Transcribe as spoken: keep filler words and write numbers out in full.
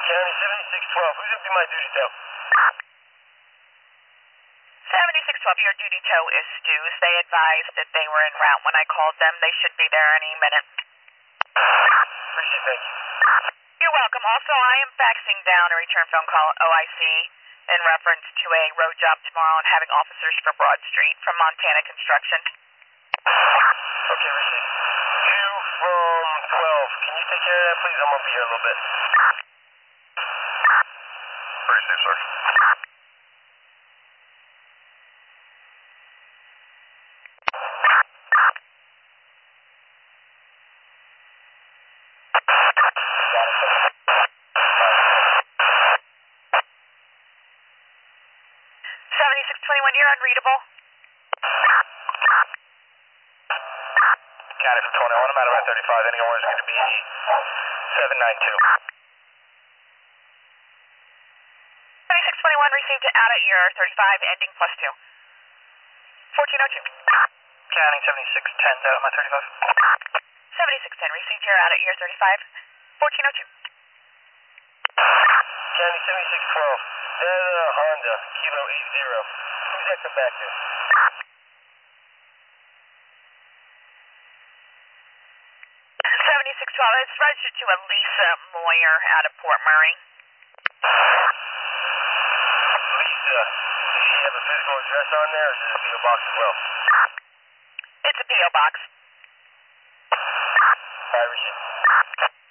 County seventy-six twelve, who's going to be my duty tow? seventy-six twelve, your duty tow is Stu's. They advised that they were en route when I called them. They should be there any minute. Appreciate it, thank you. You're welcome. Also, I am faxing down a return phone call at O I C in reference to a road job tomorrow and having officers for Broad Street from Montana Construction. Okay, received. Two from twelve. Can you take care of that, please? I'm going to be here a little bit. Appreciate it, sir. seventy-six twenty-one, you're unreadable. County from twenty-one, I'm out of Route thirty-five. Any orders going to be seven nine two. seventy-six twenty-one received out at your thirty-five, ending plus two. fourteen oh two. County seventy-six ten, out of my thirty-five. seventy-six ten received your out at your thirty-five, fourteen oh two. County seventy-six twelve, that uh, Honda, Kilo eight zero. Who's that come back to? seventy-six twelve, it's registered to a Lisa Moyer out of Port Murray. Lisa, does she have a physical address on there, or is it a P O box as well? It's a P O box. Alright, receipt.